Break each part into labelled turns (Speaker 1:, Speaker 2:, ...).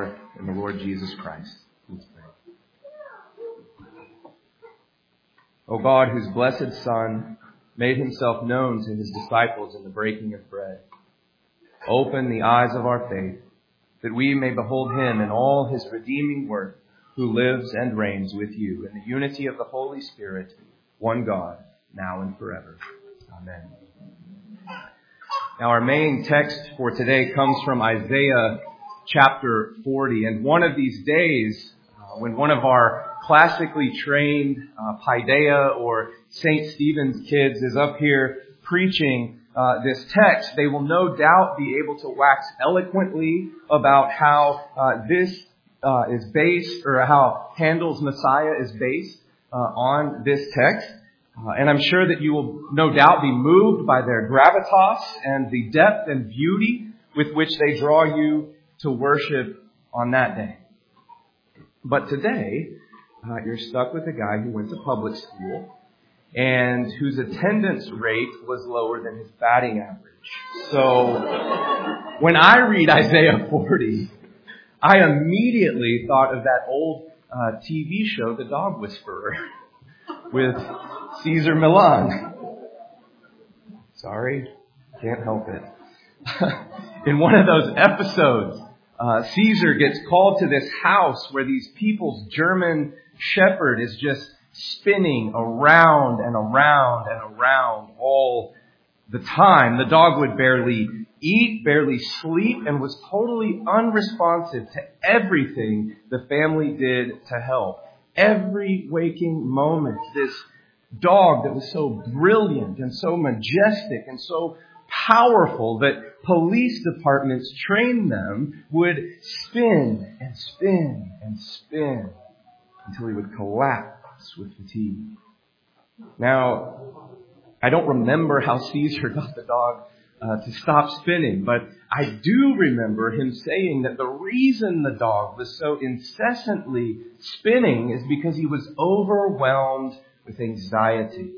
Speaker 1: Father, and the Lord Jesus Christ. Let's pray. O God, whose blessed Son made himself known to his disciples in the breaking of bread, open the eyes of our faith, that we may behold him in all his redeeming work, who lives and reigns with you in the unity of the Holy Spirit, one God, now and forever. Amen. Now our main text for today comes from Isaiah chapter 40. And one of these days, when one of our classically trained Paideia or St. Stephen's kids is up here preaching this text, they will no doubt be able to wax eloquently about how this is based, or how Handel's Messiah is based on this text. And I'm sure that you will no doubt be moved by their gravitas and the depth and beauty with which they draw you to worship on that day. But today, you're stuck with a guy who went to public school and whose attendance rate was lower than his batting average. So when I read Isaiah 40, I immediately thought of that old TV show, The Dog Whisperer, with Caesar Milan. Sorry, can't help it. In one of those episodes, Caesar gets called to this house where these people's German shepherd is just spinning around and around and around all the time. The dog would barely eat, barely sleep, and was totally unresponsive to everything the family did to help. Every waking moment, this dog that was so brilliant and so majestic and so powerful that police departments trained them would spin and spin and spin until he would collapse with fatigue. Now, I don't remember how Caesar got the dog to stop spinning, but I do remember him saying that the reason the dog was so incessantly spinning is because he was overwhelmed with anxiety.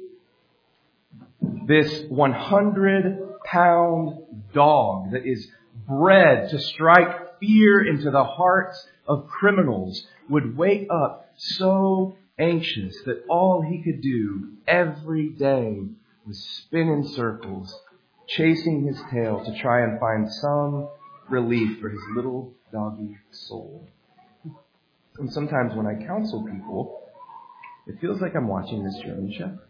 Speaker 1: This 100-pound dog that is bred to strike fear into the hearts of criminals would wake up so anxious that all he could do every day was spin in circles, chasing his tail to try and find some relief for his little doggy soul. And sometimes when I counsel people, it feels like I'm watching this German shepherd.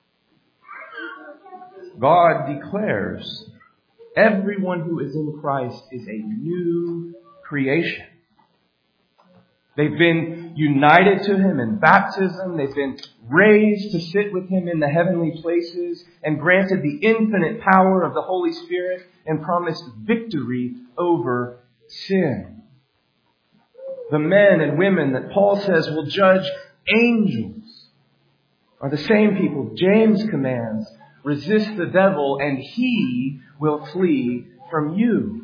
Speaker 1: God declares everyone who is in Christ is a new creation. They've been united to him in baptism. They've been raised to sit with him in the heavenly places and granted the infinite power of the Holy Spirit and promised victory over sin. The men and women that Paul says will judge angels are the same people James commands, resist the devil and he will flee from you.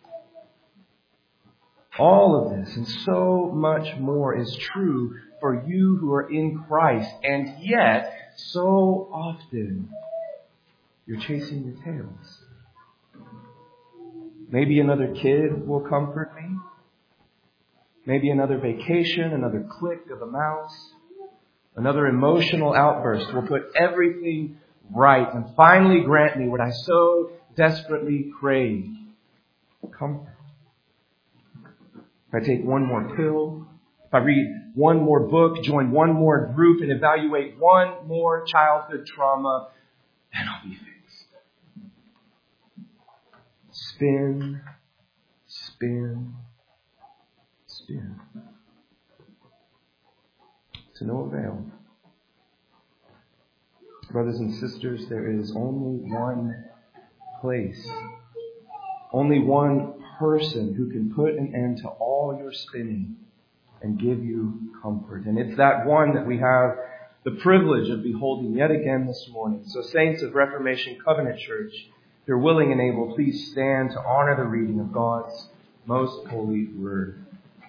Speaker 1: All of this and so much more is true for you who are in Christ. And yet, so often, you're chasing your tails. Maybe another kid will comfort me. Maybe another vacation, another click of a mouse. Another emotional outburst will put everything right and finally grant me what I so desperately crave. Comfort. If I take one more pill, if I read one more book, join one more group, and evaluate one more childhood trauma, then I'll be fixed. Spin, spin, spin. To no avail. Brothers and sisters, there is only one place, only one person who can put an end to all your spinning and give you comfort. And it's that one that we have the privilege of beholding yet again this morning. So saints of Reformation Covenant Church, if you're willing and able, please stand to honor the reading of God's most holy word.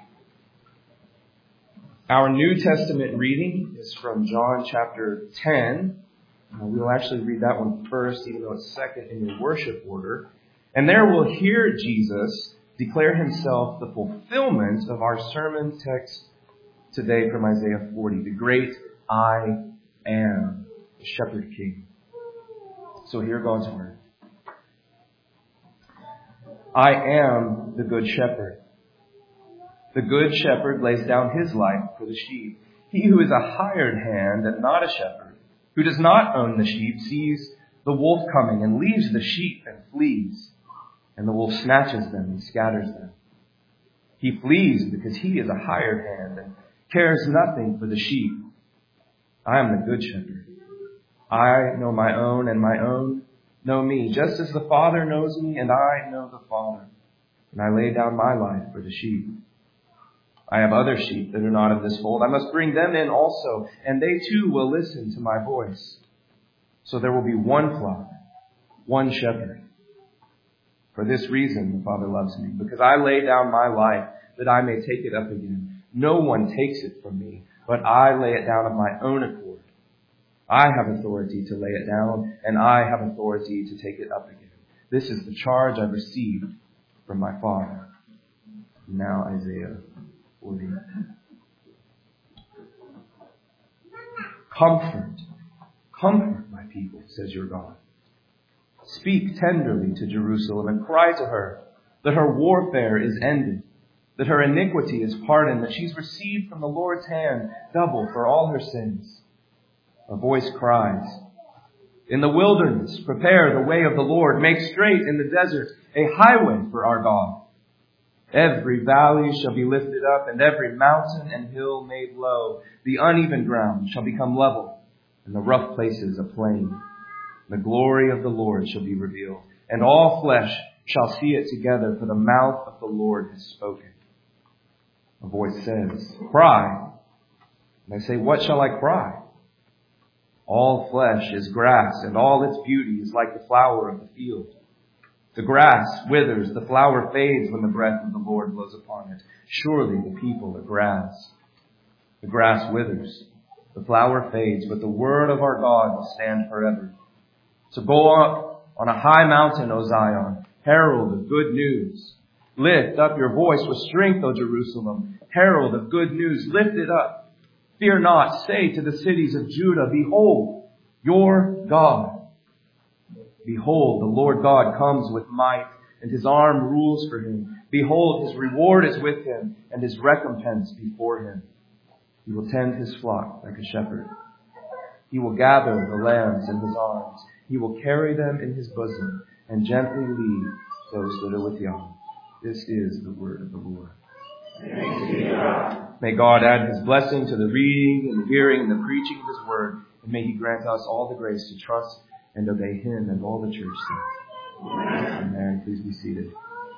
Speaker 1: Our New Testament reading is from John chapter 10. We'll actually read that one first, even though it's second in your worship order. And there we'll hear Jesus declare himself the fulfillment of our sermon text today from Isaiah 40, the great I am, the Shepherd King. So hear God's word. I am the good shepherd. The good shepherd lays down his life for the sheep. He who is a hired hand and not a shepherd, who does not own the sheep, sees the wolf coming and leaves the sheep and flees. And the wolf snatches them and scatters them. He flees because he is a hired hand and cares nothing for the sheep. I am the good shepherd. I know my own, and my own know me, just as the Father knows me, and I know the Father. And I lay down my life for the sheep. I have other sheep that are not of this fold. I must bring them in also, and they too will listen to my voice. So there will be one flock, one shepherd. For this reason the Father loves me, because I lay down my life that I may take it up again. No one takes it from me, but I lay it down of my own accord. I have authority to lay it down, and I have authority to take it up again. This is the charge I've received from my Father. Now Isaiah 40. Comfort my people, says your God. Speak tenderly to Jerusalem and cry to her that her warfare is ended, that her iniquity is pardoned, that she's received from the Lord's hand double for all her sins. A voice cries, in the wilderness, prepare the way of the Lord, make straight in the desert a highway for our God. Every valley shall be lifted up, and every mountain and hill made low. The uneven ground shall become level, and the rough places a plain. The glory of the Lord shall be revealed, and all flesh shall see it together, for the mouth of the Lord has spoken. A voice says, cry. And I say, what shall I cry? All flesh is grass, and all its beauty is like the flower of the field. The grass withers, the flower fades when the breath of the Lord blows upon it. Surely the people are grass. The grass withers, the flower fades, but the word of our God will stand forever. So go up on a high mountain, O Zion, herald of good news. Lift up your voice with strength, O Jerusalem, herald of good news. Lift it up. Fear not. Say to the cities of Judah, behold, your God. Behold, the Lord God comes with might, and his arm rules for him. Behold, his reward is with him, and his recompense before him. He will tend his flock like a shepherd. He will gather the lambs in his arms. He will carry them in his bosom and gently lead those that are with young. This is the word of the Lord. May God add his blessing to the reading and the hearing and the preaching of his word. And may he grant us all the grace to trust and obey him and all the church says. Amen. Please be seated.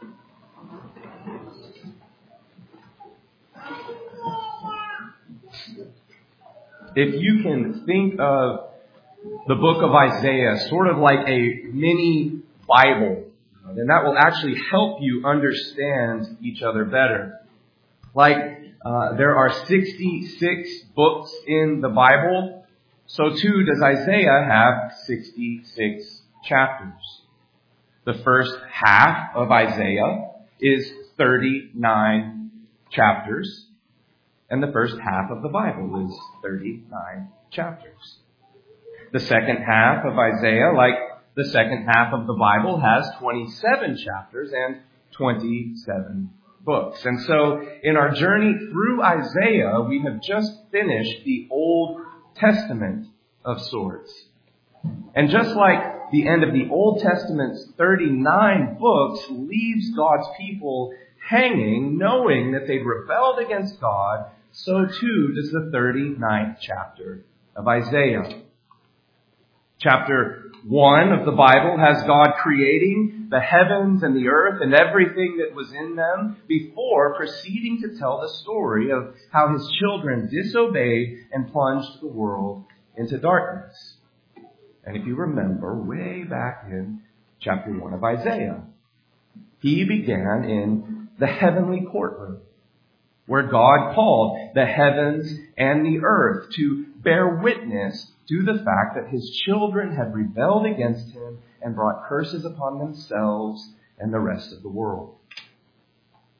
Speaker 1: If you can think of the book of Isaiah sort of like a mini Bible, then that will actually help you understand each other better. There are 66 books in the Bible, so too does Isaiah have 66 chapters. The first half of Isaiah is 39 chapters, and the first half of the Bible is 39 chapters. The second half of Isaiah, like the second half of the Bible, has 27 chapters and 27 books. And so in our journey through Isaiah, we have just finished the Old Testament of sorts. And just like the end of the Old Testament's 39 books leaves God's people hanging, knowing that they'd rebelled against God, so too does the 39th chapter of Isaiah. Chapter 1 of the Bible has God creating the heavens and the earth and everything that was in them before proceeding to tell the story of how his children disobeyed and plunged the world into darkness. And if you remember way back in chapter 1 of Isaiah, he began in the heavenly courtroom, where God called the heavens and the earth to bear witness to the fact that his children had rebelled against him and brought curses upon themselves and the rest of the world.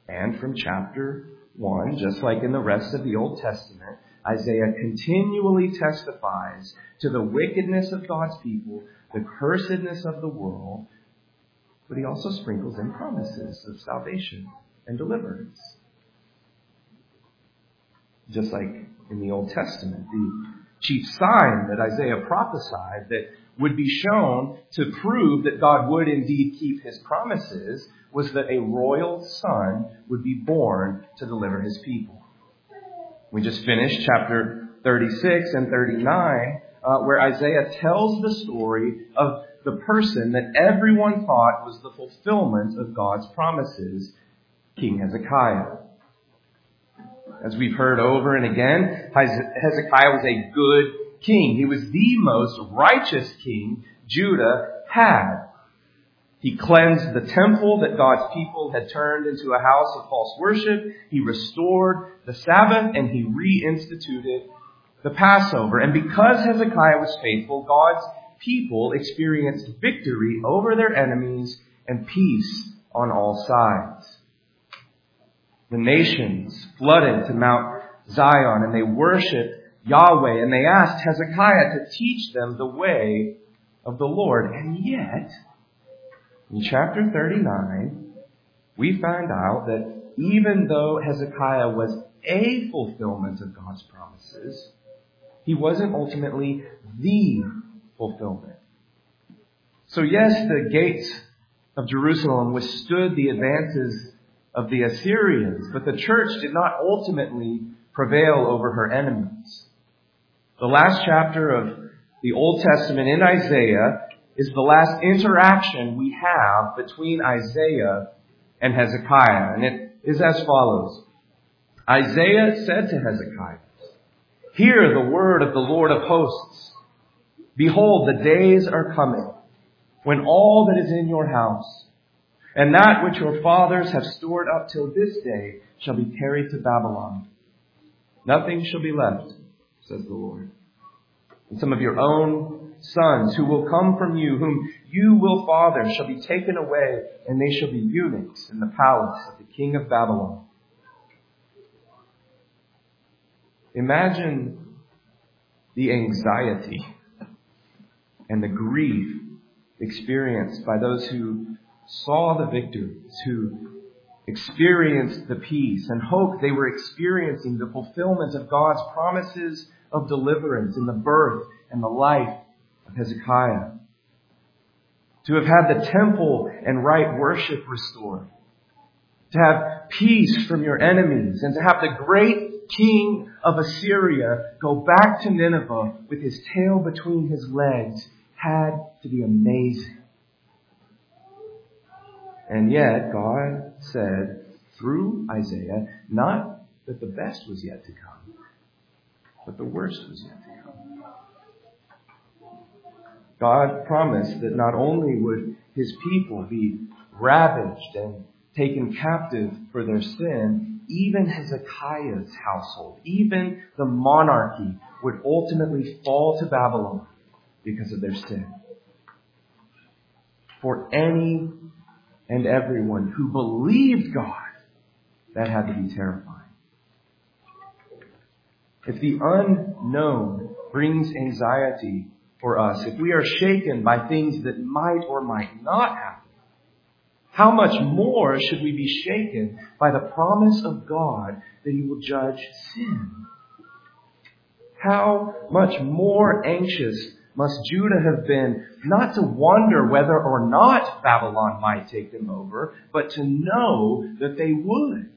Speaker 1: And from chapter 1, just like in the rest of the Old Testament, Isaiah continually testifies to the wickedness of God's people, the cursedness of the world, but he also sprinkles in promises of salvation and deliverance. Just like in the Old Testament, the chief sign that Isaiah prophesied that would be shown to prove that God would indeed keep his promises was that a royal son would be born to deliver his people. We just finished chapter 36 and 39, where Isaiah tells the story of the person that everyone thought was the fulfillment of God's promises, King Hezekiah. As we've heard over and again, Hezekiah was a good king. He was the most righteous king Judah had. He cleansed the temple that God's people had turned into a house of false worship. He restored the Sabbath, and he reinstituted the Passover. And because Hezekiah was faithful, God's people experienced victory over their enemies and peace on all sides. The nations flooded to Mount Zion, and they worshiped Yahweh, and they asked Hezekiah to teach them the way of the Lord. And yet, in chapter 39, we find out that even though Hezekiah was a fulfillment of God's promises, he wasn't ultimately the fulfillment. So yes, the gates of Jerusalem withstood the advances of the Assyrians, but the church did not ultimately prevail over her enemies. The last chapter of the Old Testament in Isaiah is the last interaction we have between Isaiah and Hezekiah. And it is as follows. Isaiah said to Hezekiah, "Hear the word of the Lord of hosts. Behold, the days are coming when all that is in your house and that which your fathers have stored up till this day shall be carried to Babylon. Nothing shall be left, says the Lord. And some of your own sons who will come from you, whom you will father, shall be taken away, and they shall be eunuchs in the palace of the king of Babylon." Imagine the anxiety and the grief experienced by those who saw the victories, who experienced the peace and hoped they were experiencing the fulfillment of God's promises of deliverance in the birth and the life of Hezekiah. To have had the temple and right worship restored. To have peace from your enemies. And to have the great king of Assyria go back to Nineveh with his tail between his legs had to be amazing. And yet God said through Isaiah, not that the best was yet to come, but the worst was yet to come. God promised that not only would his people be ravaged and taken captive for their sin, even Hezekiah's household, even the monarchy would ultimately fall to Babylon because of their sin. For any and everyone who believed God, that had to be terrifying. If the unknown brings anxiety for us, if we are shaken by things that might or might not happen, how much more should we be shaken by the promise of God that he will judge sin? How much more anxious must Judah have been, not to wonder whether or not Babylon might take them over, but to know that they would?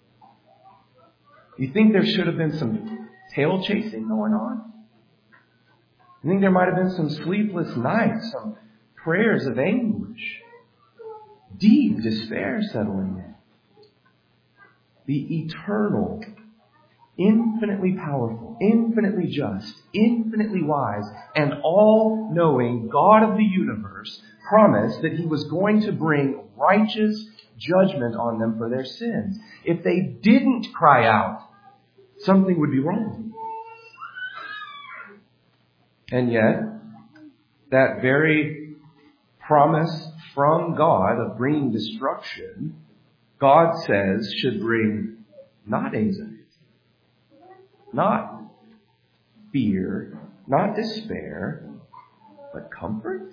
Speaker 1: You think there should have been some tail chasing going on? You think there might have been some sleepless nights, some prayers of anguish, deep despair settling in? The eternal, infinitely powerful, infinitely just, infinitely wise, and all-knowing God of the universe promised that he was going to bring righteous judgment on them for their sins. If they didn't cry out, something would be wrong. And yet, that very promise from God of bringing destruction God says should bring not anxiety, not fear, not despair, but comfort?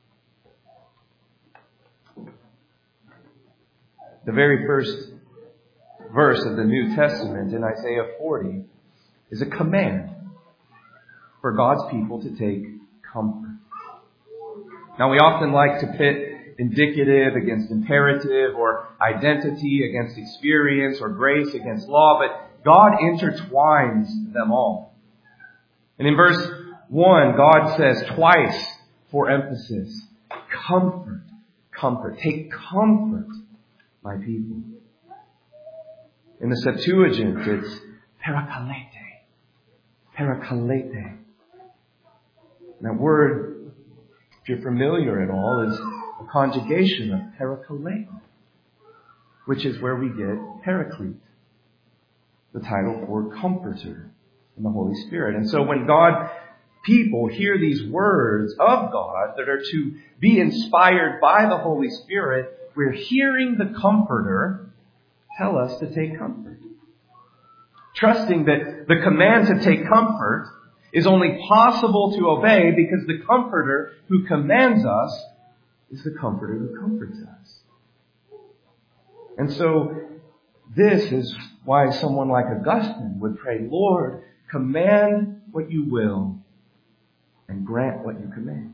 Speaker 1: The very first verse of the New Testament in Isaiah 40 is a command for God's people to take comfort. Now, we often like to pit indicative against imperative, or identity against experience, or grace against law, but God intertwines them all. And in verse 1, God says twice for emphasis, comfort, comfort. Take comfort, my people. In the Septuagint, it's parakalete. Parakalete. That word, if you're familiar at all, is a conjugation of parakaleo, which is where we get Paraclete, the title for Comforter in the Holy Spirit. And so when God people hear these words of God that are to be inspired by the Holy Spirit, we're hearing the Comforter tell us to take comfort. Trusting that the command to take comfort is only possible to obey because the Comforter who commands us is the Comforter who comforts us. And so this is why someone like Augustine would pray, Lord, command what you will and grant what you command.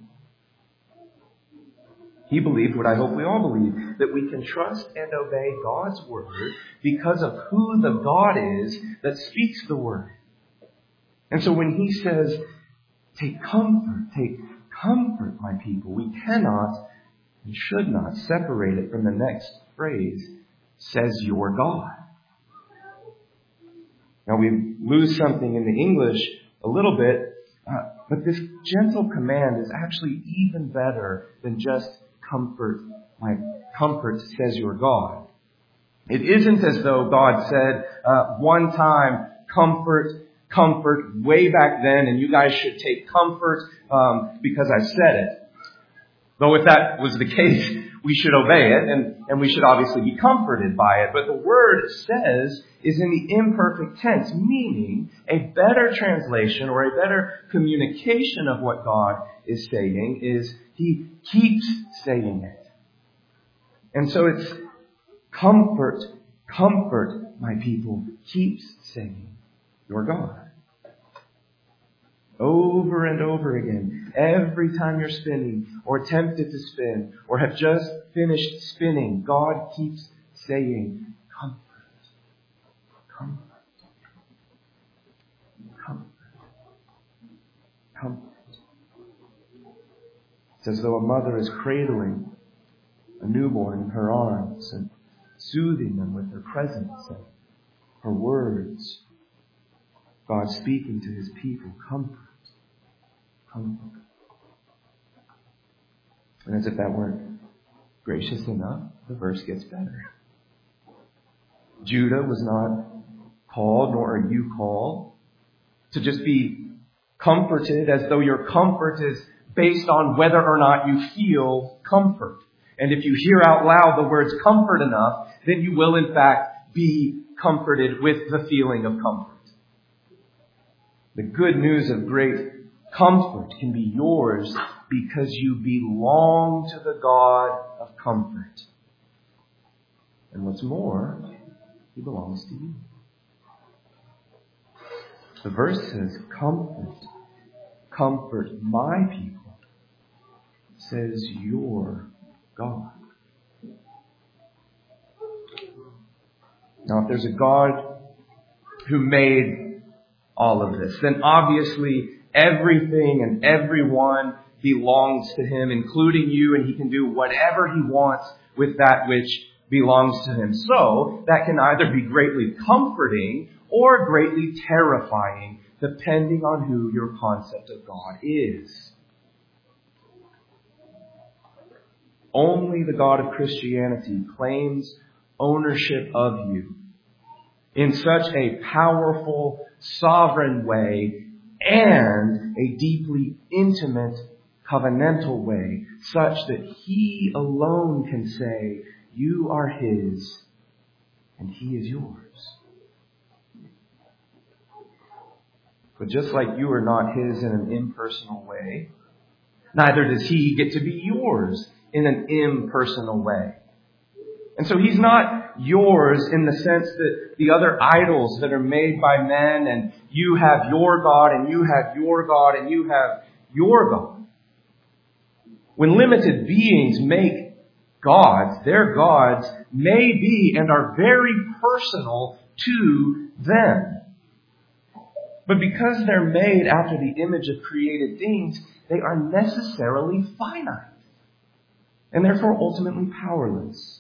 Speaker 1: He believed what I hope we all believe, that we can trust and obey God's word because of who the God is that speaks the word. And so when he says, take comfort, my people, we cannot and should not separate it from the next phrase, says your God. Now we lose something in the English a little bit, but this gentle command is actually even better than just comfort, my comfort says your God. It isn't as though God said one time, comfort, way back then, and you guys should take comfort because I said it. Though if that was the case, we should obey it, and we should obviously be comforted by it. But the word says is in the imperfect tense, meaning a better translation or a better communication of what God is saying is He keeps saying it. And so it's comfort, my people, keeps saying your God. Over and over again, every time you're spinning or tempted to spin or have just finished spinning, God keeps saying, comfort. It's as though a mother is cradling a newborn in her arms and soothing them with her presence and her words. God speaking to His people, comfort. And as if that weren't gracious enough, the verse gets better. Judah was not called, nor are you called, to just be comforted as though your comfort is based on whether or not you feel comfort. And if you hear out loud the words comfort enough, then you will in fact be comforted with the feeling of comfort. The good news of great comfort can be yours because you belong to the God of comfort. And what's more, He belongs to you. The verse says, comfort my people, says your God. Now, if there's a God who made all of this, then obviously everything and everyone belongs to Him, including you, and He can do whatever He wants with that which belongs to Him. So, that can either be greatly comforting or greatly terrifying, depending on who your concept of God is. Only the God of Christianity claims ownership of you in such a powerful, sovereign way and a deeply intimate, covenantal way, such that He alone can say, you are His and He is yours. But just like you are not His in an impersonal way, neither does He get to be yours in an impersonal way. And so He's not yours in the sense that the other idols that are made by men, and you have your God, and you have your God, and you have your God. When limited beings make gods, their gods may be and are very personal to them. But because they're made after the image of created things, they are necessarily finite, and therefore ultimately powerless.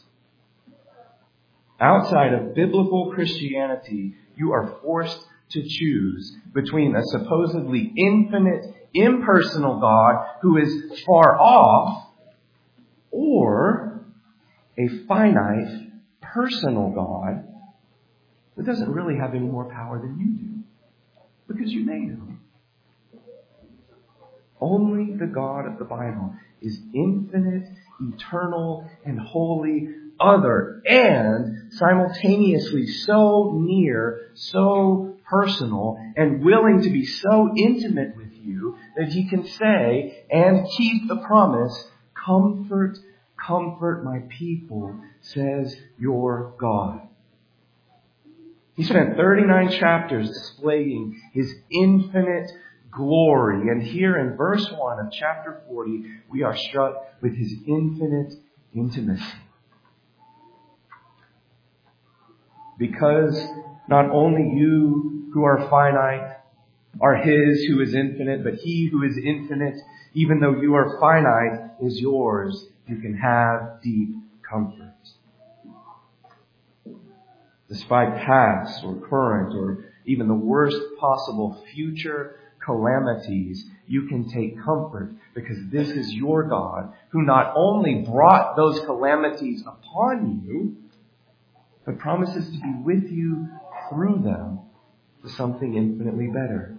Speaker 1: Outside of biblical Christianity, you are forced to choose between a supposedly infinite, impersonal God who is far off, or a finite, personal God that doesn't really have any more power than you do, because you made Him. Only the God of the Bible is infinite, eternal, and holy, other, and simultaneously so near, so personal, and willing to be so intimate with you that He can say and keep the promise, "Comfort, comfort my people, says your God." He spent 39 chapters displaying His infinite glory. And here in verse 1 of chapter 40, we are struck with His infinite intimacy. Because not only you who are finite are His who is infinite, but He who is infinite, even though you are finite, is yours. You can have deep comfort. Despite past or current or even the worst possible future calamities, you can take comfort because this is your God who not only brought those calamities upon you, but promises to be with you through them to something infinitely better.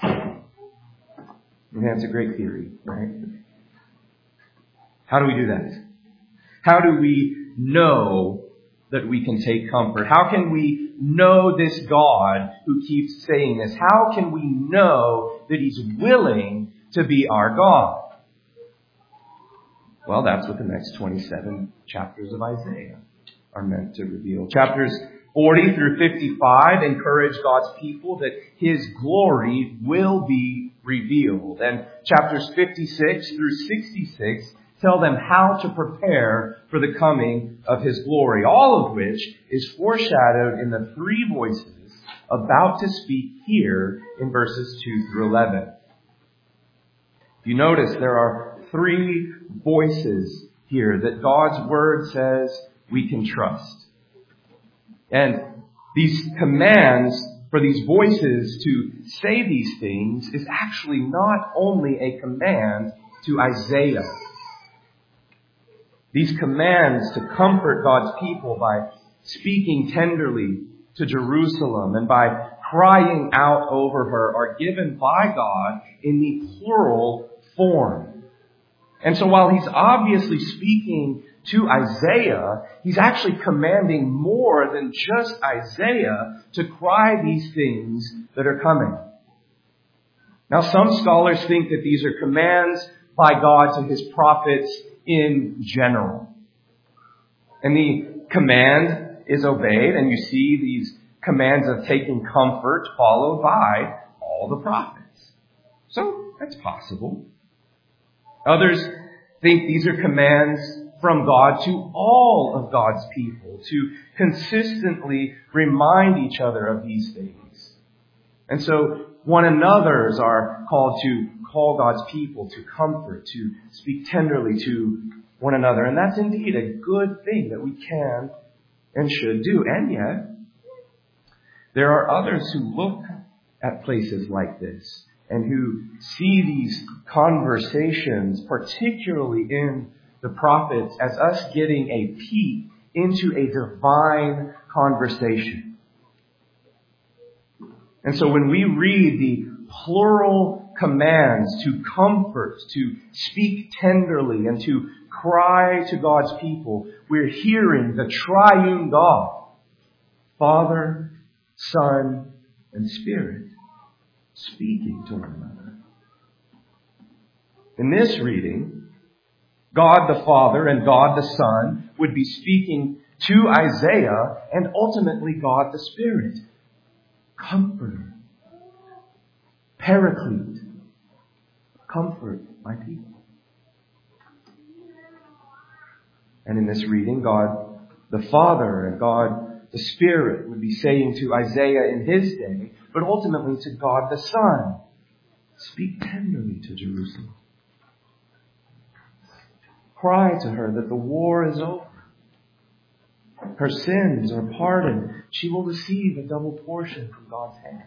Speaker 1: And that's a great theory, right? How do we do that? How do we know that we can take comfort? How can we know this God who keeps saying this? How can we know that He's willing to be our God? Well, that's what the next 27 chapters of Isaiah are meant to reveal. Chapters 40 through 55 encourage God's people that His glory will be revealed. And chapters 56 through 66 tell them how to prepare for the coming of His glory, all of which is foreshadowed in the three voices about to speak here in verses 2 through 11. If you notice, there are three voices here that God's Word says we can trust. And these commands for these voices to say these things is actually not only a command to Isaiah. These commands to comfort God's people by speaking tenderly to Jerusalem and by crying out over her are given by God in the plural form. And so while He's obviously speaking to Isaiah, He's actually commanding more than just Isaiah to cry these things that are coming. Now, some scholars think that these are commands by God to His prophets in general. And the command is obeyed, and you see these commands of taking comfort followed by all the prophets. So, that's possible. Others think these are commands from God to all of God's people to consistently remind each other of these things. And so one another's are called to call God's people to comfort, to speak tenderly to one another. And that's indeed a good thing that we can and should do. And yet, there are others who look at places like this and who see these conversations, particularly in the prophets, as us getting a peek into a divine conversation. And so when we read the plural commands to comfort, to speak tenderly, and to cry to God's people, we're hearing the triune God Father, Son, and Spirit speaking to one another. In this reading, God the Father and God the Son would be speaking to Isaiah and ultimately God the Spirit. Comforter, Paraclete, comfort my people. And in this reading, God the Father and God the Spirit would be saying to Isaiah in his day, but ultimately to God the Son, speak tenderly to Jerusalem. Cry to her that the war is over. Her sins are pardoned. She will receive a double portion from God's hand.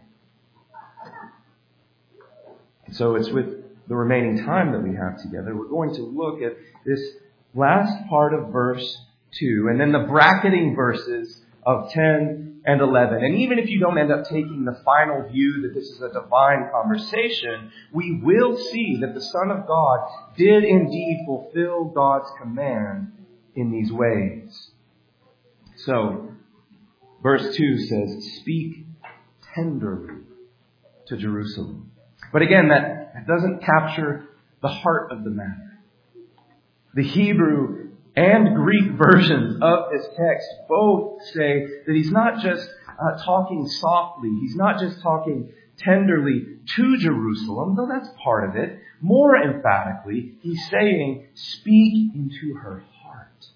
Speaker 1: And so it's with the remaining time that we have together, we're going to look at this last part of verse 2 and then the bracketing verses of 10 and 11. And even if you don't end up taking the final view that this is a divine conversation, we will see that the Son of God did indeed fulfill God's command in these ways. So, verse 2 says, speak tenderly to Jerusalem. But again, that doesn't capture the heart of the matter. The Hebrew and Greek versions of this text both say that he's not just talking softly. He's not just talking tenderly to Jerusalem, though that's part of it. More emphatically, he's saying, speak into her heart.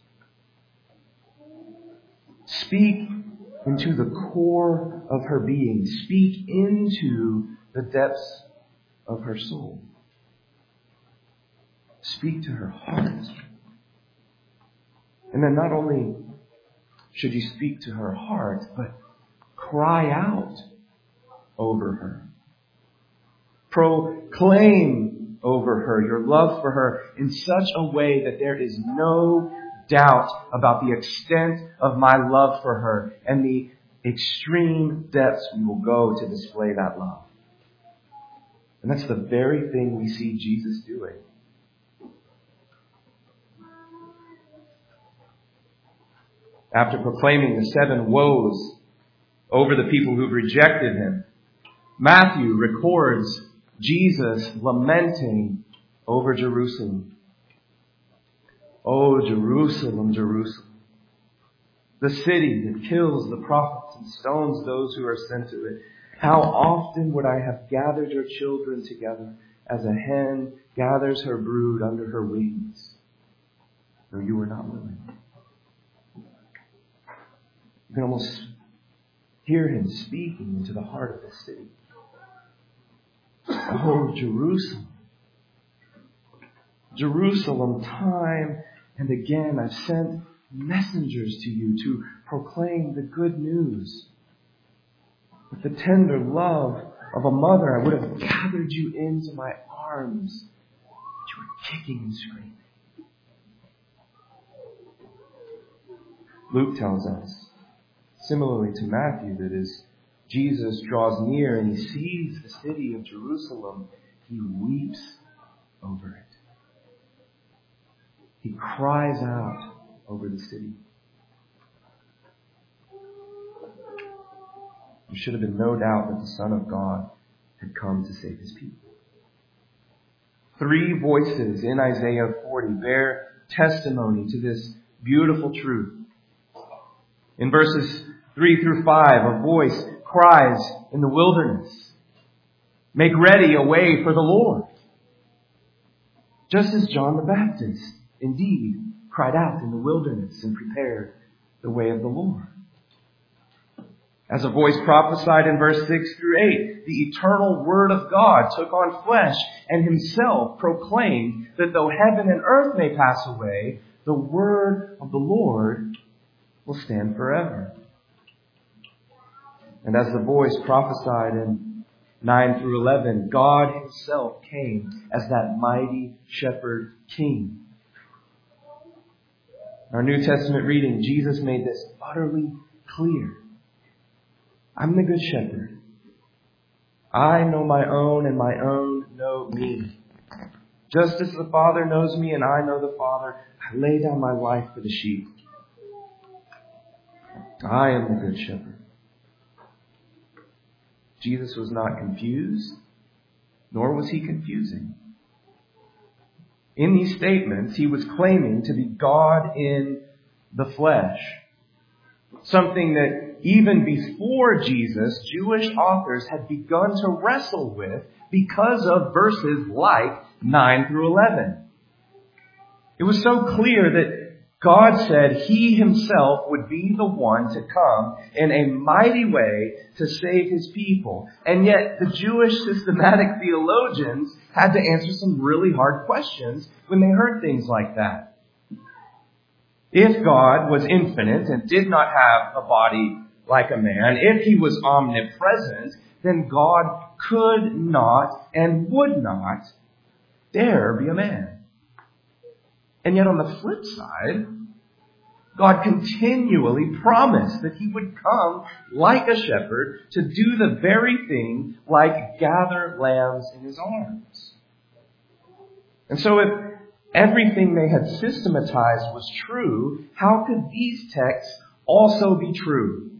Speaker 1: Speak into the core of her being. Speak into the depths of her soul. Speak to her heart. And then not only should you speak to her heart, but cry out over her. Proclaim over her your love for her in such a way that there is no doubt about the extent of my love for her and the extreme depths we will go to display that love. And that's the very thing we see Jesus doing. After proclaiming the 7 woes over the people who've rejected him, Matthew records Jesus lamenting over Jerusalem. Oh, Jerusalem, Jerusalem, the city that kills the prophets and stones those who are sent to it. How often would I have gathered your children together as a hen gathers her brood under her wings, though you were not willing. You can almost hear him speaking into the heart of the city. Oh, Jerusalem. Jerusalem, time and again I've sent messengers to you to proclaim the good news. With the tender love of a mother, I would have gathered you into my arms, but you were kicking and screaming. Luke tells us, similarly to Matthew, that as Jesus draws near and he sees the city of Jerusalem, he weeps over it. He cries out over the city. There should have been no doubt that the Son of God had come to save his people. 3 voices in Isaiah 40 bear testimony to this beautiful truth. In verses 3 through 5, a voice cries in the wilderness, "Make ready a way for the Lord." Just as John the Baptist, indeed, cried out in the wilderness and prepared the way of the Lord. As a voice prophesied in verse 6 through 8, the eternal Word of God took on flesh and himself proclaimed that though heaven and earth may pass away, the word of the Lord will stand forever. And as the voice prophesied in 9 through 11, God himself came as that mighty shepherd king. In our New Testament reading, Jesus made this utterly clear. I'm the good shepherd. I know my own and my own know me. Just as the Father knows me and I know the Father, I lay down my life for the sheep. I am the good shepherd. Jesus was not confused, nor was he confusing. In these statements, he was claiming to be God in the flesh. Something that even before Jesus, Jewish authors had begun to wrestle with because of verses like 9 through 11. It was so clear that God said he himself would be the one to come in a mighty way to save his people. And yet the Jewish systematic theologians had to answer some really hard questions when they heard things like that. If God was infinite and did not have a body like a man, if he was omnipresent, then God could not and would not dare be a man. And yet on the flip side, God continually promised that he would come like a shepherd to do the very thing like gather lambs in his arms. And so if everything they had systematized was true, how could these texts also be true?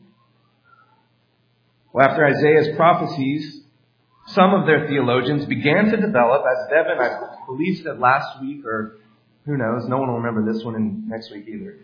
Speaker 1: Well, after Isaiah's prophecies, some of their theologians began to develop, as Devin, I believe, said last week, or who knows, no one will remember this one in next week either.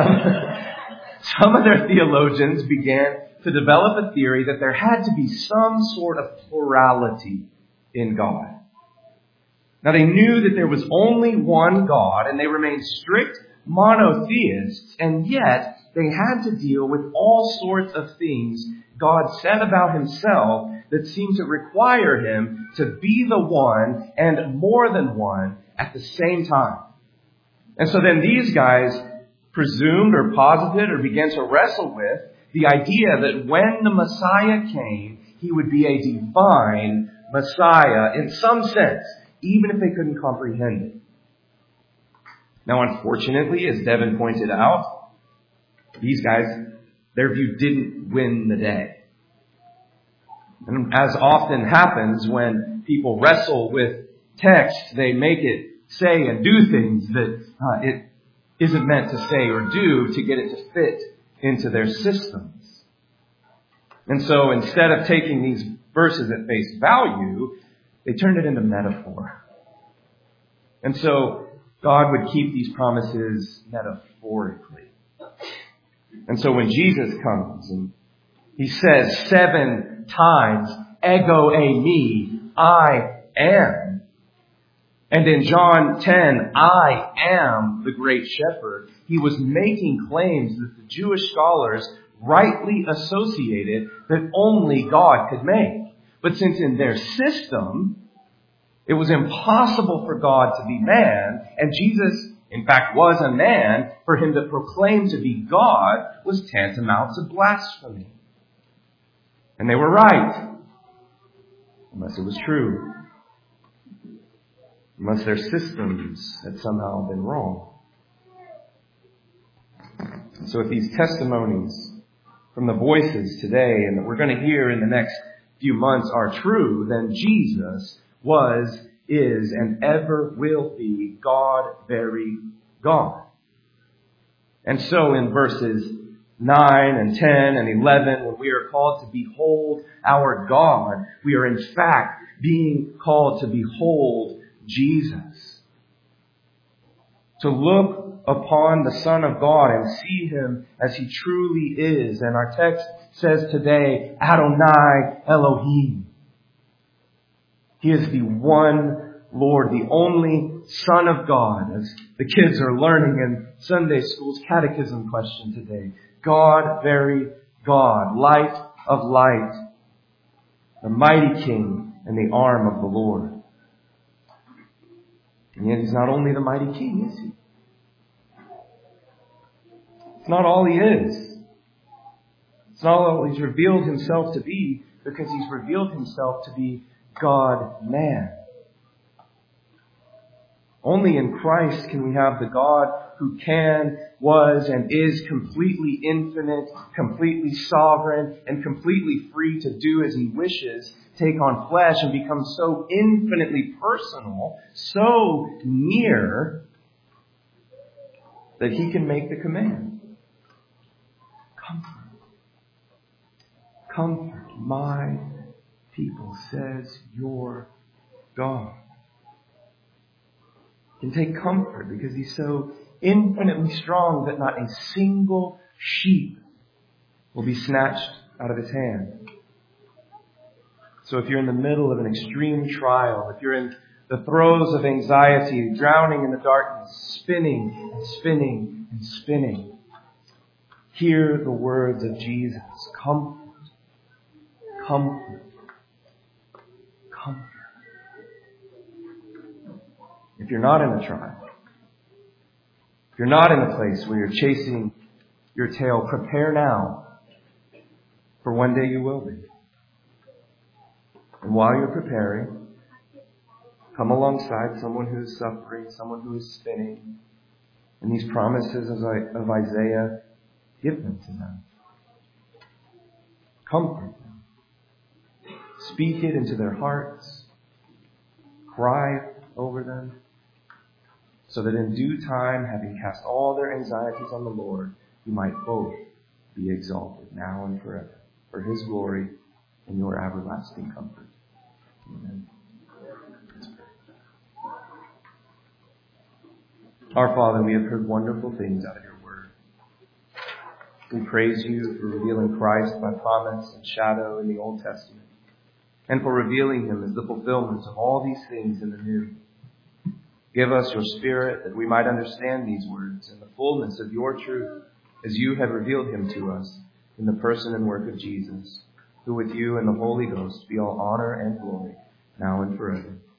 Speaker 1: Some of their theologians began to develop a theory that there had to be some sort of plurality in God. Now they knew that there was only one God, and they remained strict monotheists, and yet they had to deal with all sorts of things God said about himself that seemed to require him to be the one and more than one at the same time. And so then these guys presumed or posited or began to wrestle with the idea that when the Messiah came, he would be a divine Messiah in some sense, even if they couldn't comprehend it. Now, unfortunately, as Devin pointed out, these guys, their view didn't win the day. And as often happens when people wrestle with text, they make it say and do things that it isn't meant to say or do to get it to fit into their systems. And so instead of taking these verses at face value, they turned it into metaphor. And so God would keep these promises metaphorically. And so when Jesus comes and he says 7 times, ego eimi, I am. And in John 10, I am the great shepherd. He was making claims that the Jewish scholars rightly associated that only God could make. But since in their system, it was impossible for God to be man, and Jesus, in fact, was a man, for him to proclaim to be God was tantamount to blasphemy. And they were right, unless it was true. Unless their systems had somehow been wrong. And so if these testimonies from the voices today and that we're going to hear in the next few months are true, then Jesus was, is, and ever will be God, very God. And so in verses 9 and 10 and 11, when we are called to behold our God, we are in fact being called to behold Jesus. To look upon the Son of God and see him as he truly is. And our text says today, Adonai Elohim. He is the one Lord, the only Son of God, as the kids are learning in Sunday school's catechism question today. God, very God, light of light, the mighty King and the arm of the Lord. And yet he's not only the mighty King, is he? It's not all he is. It's not all he's revealed himself to be, because he's revealed himself to be God-man. Only in Christ can we have the God who can, was, and is completely infinite, completely sovereign, and completely free to do as he wishes, take on flesh and become so infinitely personal, so near, that he can make the command. Comfort. Comfort my people says you're God. You can take comfort because He's so infinitely strong that not a single sheep will be snatched out of His hand. So if you're in the middle of an extreme trial, if you're in the throes of anxiety, drowning in the darkness, spinning and spinning and spinning, hear the words of Jesus. Comfort, comfort, comfort. If you're not in a trial, if you're not in a place where you're chasing your tail, prepare now, for one day you will be. And while you're preparing, come alongside someone who is suffering, someone who is spinning. And these promises of Isaiah, give them to them. Comfort them. Speak it into their hearts. Cry over them. So that in due time, having cast all their anxieties on the Lord, you might both be exalted now and forever for His glory and your everlasting comfort. Amen. Our Father, we have heard wonderful things out of your word. We praise you for revealing Christ by promise and shadow in the Old Testament, and for revealing Him as the fulfillment of all these things in the New. Give us your Spirit that we might understand these words in the fullness of your truth as you have revealed Him to us in the person and work of Jesus, who with you and the Holy Ghost be all honor and glory now and forever.